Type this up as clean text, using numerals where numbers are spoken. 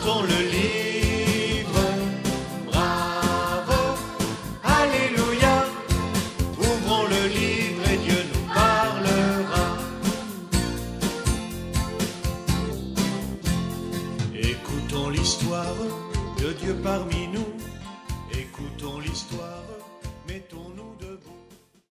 Ouvrons le livre, bravo, alléluia. Ouvrons le livre et Dieu nous parlera. Écoutons l'histoire de Dieu parmi nous. Écoutons l'histoire, mettons-nous de